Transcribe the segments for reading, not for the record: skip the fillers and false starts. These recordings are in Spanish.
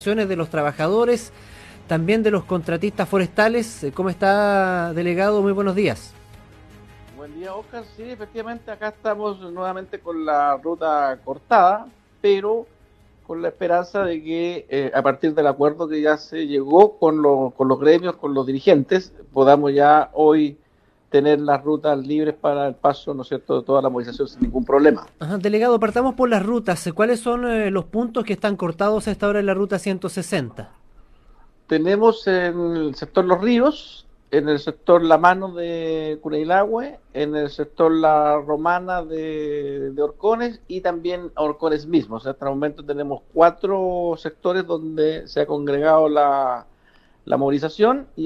De los trabajadores, también de los contratistas forestales. ¿Cómo está, delegado? Muy buenos días. Buen día, Oscar. Sí, efectivamente, acá estamos nuevamente con la ruta cortada, pero con la esperanza de que a partir del acuerdo que ya se llegó con los gremios, con los dirigentes, podamos ya hoy tener las rutas libres para el paso, ¿no es cierto?, de toda la movilización sin ningún problema. Ajá, delegado, partamos por las rutas. ¿Cuáles son los puntos que están cortados a esta hora en la ruta 160? Tenemos en el sector Los Ríos, en el sector La Mano de Cuneilahue, en el sector La Romana de Orcones y también a Orcones mismos. Hasta el momento tenemos 4 sectores donde se ha congregado la movilización y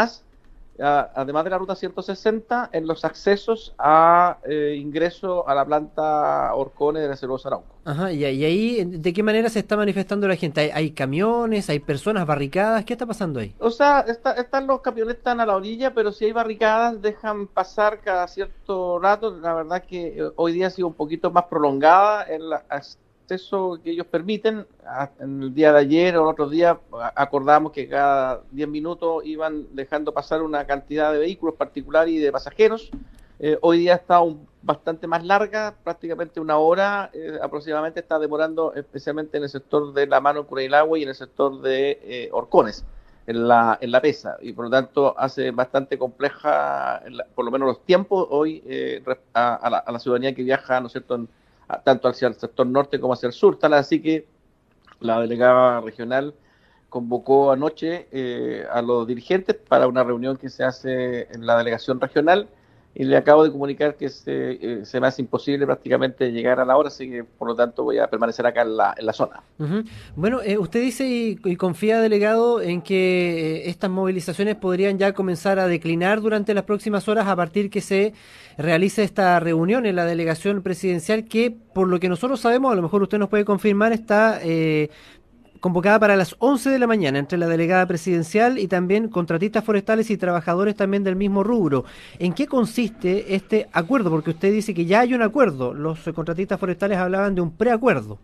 además de la ruta 160, en los accesos a ingreso a la planta Orcones de la Celulosa Arauco. Ajá, y ahí, ¿de qué manera se está manifestando la gente? ¿Hay camiones, hay personas barricadas? ¿Qué está pasando ahí? O sea, están los camiones están a la orilla, pero si hay barricadas, dejan pasar cada cierto rato. La verdad que hoy día ha sido un poquito más prolongada el acceso que ellos permiten. En el día de ayer o el otro día acordamos que cada 10 minutos iban dejando pasar una cantidad de vehículos particulares y de pasajeros. Hoy día está bastante más larga, prácticamente una hora aproximadamente está demorando, especialmente en el sector de La Mano, Cuneilahue y en el sector de Orcones, en la Pesa, y por lo tanto hace bastante compleja, por lo menos los tiempos hoy, a la ciudadanía que viaja, ¿no es cierto?, tanto hacia el sector norte como hacia el sur. Tal así que la delegada regional convocó anoche a los dirigentes para una reunión que se hace en la delegación regional y le acabo de comunicar que se me hace imposible prácticamente llegar a la hora, así que por lo tanto voy a permanecer acá en la zona. Ujú. Bueno, usted dice y confía, delegado, en que estas movilizaciones podrían ya comenzar a declinar durante las próximas horas a partir que se realice esta reunión en la delegación presidencial que, por lo que nosotros sabemos, a lo mejor usted nos puede confirmar, está convocada para las 11 de la mañana entre la delegada presidencial y también contratistas forestales y trabajadores también del mismo rubro. ¿En qué consiste este acuerdo? Porque usted dice que ya hay un acuerdo. Los contratistas forestales hablaban de un preacuerdo.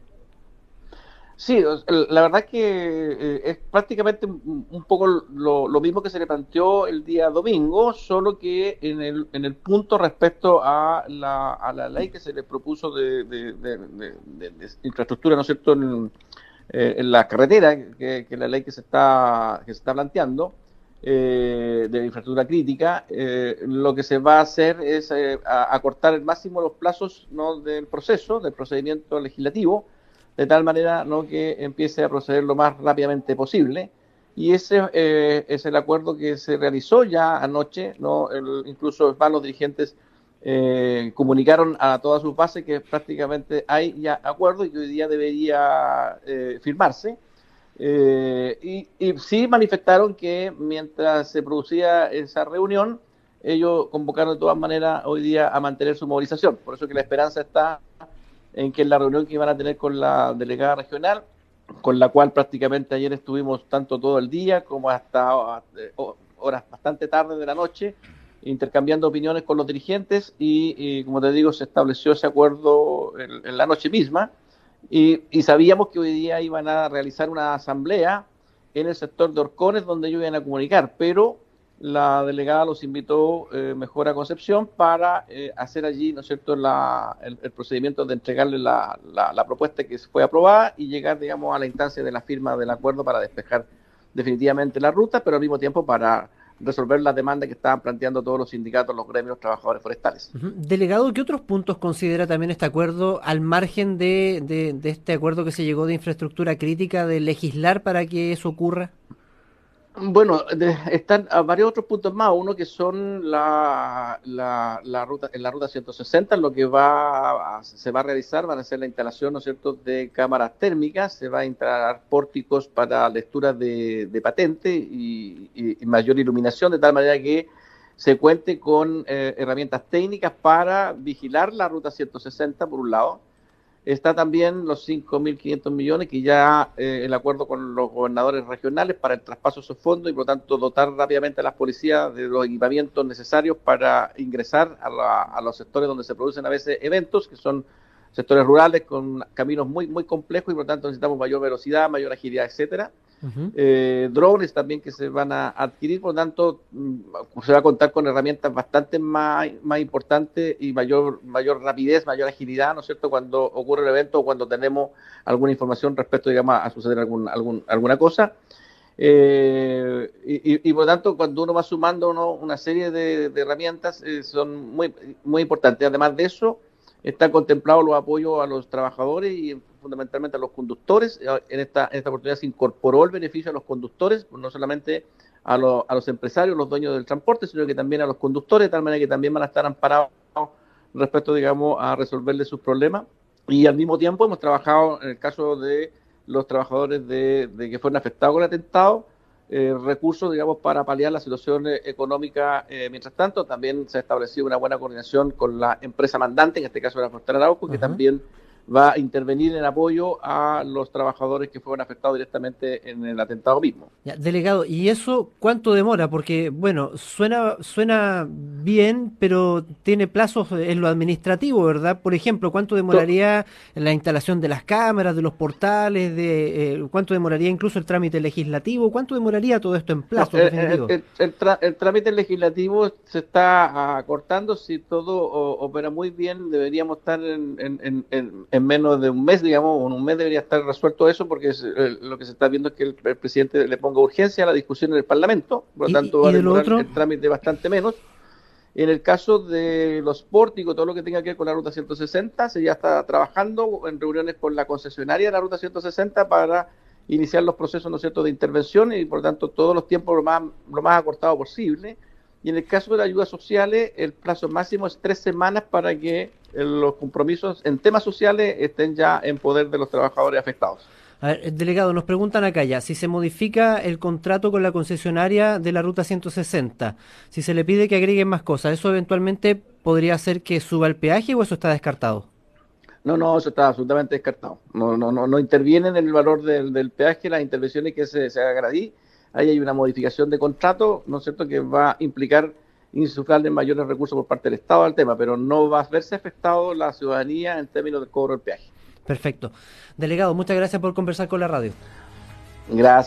Sí, la verdad que es prácticamente un poco lo mismo que se le planteó el día domingo, solo que en el punto respecto a la ley que se le propuso de infraestructura, ¿no es cierto?, en la carretera, que la ley que se está planteando, de infraestructura crítica, lo que se va a hacer es acortar al máximo los plazos, ¿no?, del procedimiento legislativo, de tal manera, ¿no?, que empiece a proceder lo más rápidamente posible. Y ese es el acuerdo que se realizó ya anoche, ¿no? Incluso los dirigentes comunicaron a todas sus bases que prácticamente hay ya acuerdo y que hoy día debería firmarse. Y sí manifestaron que mientras se producía esa reunión, ellos convocaron de todas maneras hoy día a mantener su movilización. Por eso que la esperanza está en que en la reunión que iban a tener con la delegada regional, con la cual prácticamente ayer estuvimos tanto todo el día como hasta horas bastante tarde de la noche, intercambiando opiniones con los dirigentes y como te digo, se estableció ese acuerdo en la noche misma y sabíamos que hoy día iban a realizar una asamblea en el sector de Orcones donde ellos iban a comunicar, pero la delegada los invitó mejor a Concepción para hacer allí, ¿no es cierto?, el procedimiento de entregarle la propuesta que fue aprobada y llegar, digamos, a la instancia de la firma del acuerdo para despejar definitivamente la ruta, pero al mismo tiempo para resolver las demandas que estaban planteando todos los sindicatos, los gremios, trabajadores forestales. Ujú. Delegado, ¿qué otros puntos considera también este acuerdo al margen de este acuerdo que se llegó de infraestructura crítica, de legislar para que eso ocurra? Bueno, están varios otros puntos más. Uno que son la ruta, en la ruta 160, lo que se va a realizar, van a hacer la instalación, ¿no es cierto?, de cámaras térmicas, se va a instalar pórticos para lecturas de patente y mayor iluminación, de tal manera que se cuente con herramientas técnicas para vigilar la ruta 160 por un lado. Está también los 5.500 millones que ya el acuerdo con los gobernadores regionales para el traspaso de esos fondos y por lo tanto dotar rápidamente a las policías de los equipamientos necesarios para ingresar a los sectores donde se producen a veces eventos, que son sectores rurales con caminos muy, muy complejos y por lo tanto necesitamos mayor velocidad, mayor agilidad, etcétera. Ujú. drones también que se van a adquirir, por lo tanto se va a contar con herramientas bastante más importantes y mayor rapidez, mayor agilidad, ¿no es cierto?, cuando ocurre el evento o cuando tenemos alguna información respecto, digamos, a suceder alguna cosa. Y por lo tanto, cuando uno va sumando, ¿no?, una serie de herramientas, son muy importantes. Además de eso, están contemplados los apoyos a los trabajadores y fundamentalmente a los conductores. En esta oportunidad se incorporó el beneficio a los conductores, no solamente a los empresarios, los dueños del transporte, sino que también a los conductores, de tal manera que también van a estar amparados respecto, digamos, a resolverles sus problemas. Y al mismo tiempo hemos trabajado en el caso de los trabajadores de que fueron afectados con el atentado, recursos, digamos, para paliar la situación económica. Mientras tanto, también se ha establecido una buena coordinación con la empresa mandante, en este caso la Frontera Arauco, que Ajá. también va a intervenir en apoyo a los trabajadores que fueron afectados directamente en el atentado mismo. Ya, delegado, ¿y eso cuánto demora? Porque, bueno, suena bien, pero tiene plazos en lo administrativo, ¿verdad? Por ejemplo, ¿cuánto demoraría la instalación de las cámaras, de los portales, cuánto demoraría incluso el trámite legislativo? ¿Cuánto demoraría todo esto en No, plazos definitivos? el trámite legislativo se está acortando. Si todo opera muy bien, deberíamos estar en menos de un mes, digamos, o en un mes debería estar resuelto eso, porque lo que se está viendo es que el presidente le ponga urgencia a la discusión en el Parlamento, por lo tanto va Y a de lo demorar otro? el trámite bastante menos. En el caso de los pórticos, todo lo que tenga que ver con la Ruta 160, se ya está trabajando en reuniones con la concesionaria de la Ruta 160 para iniciar los procesos, ¿no es cierto?, de intervención y, por lo tanto, todos los tiempos lo más acortado posible. Y en el caso de las ayudas sociales, el plazo máximo es 3 semanas para que los compromisos en temas sociales estén ya en poder de los trabajadores afectados. A ver, delegado, nos preguntan acá ya, si se modifica el contrato con la concesionaria de la Ruta 160, si se le pide que agreguen más cosas, ¿eso eventualmente podría hacer que suba el peaje o eso está descartado? No, no, eso está absolutamente descartado. No intervienen en el valor del peaje las intervenciones que se hagan ahí. Ahí hay una modificación de contrato, ¿no es cierto?, que va a implicar insuflarle mayores recursos por parte del Estado al tema, pero no va a verse afectado la ciudadanía en términos del cobro del peaje. Perfecto. Delegado, muchas gracias por conversar con la radio. Gracias.